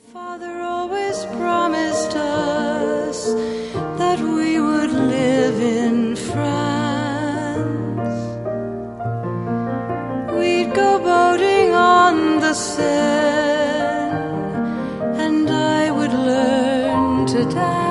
Father always promised us that we would live in France. We'd go boating on the Seine, and I would learn to dance.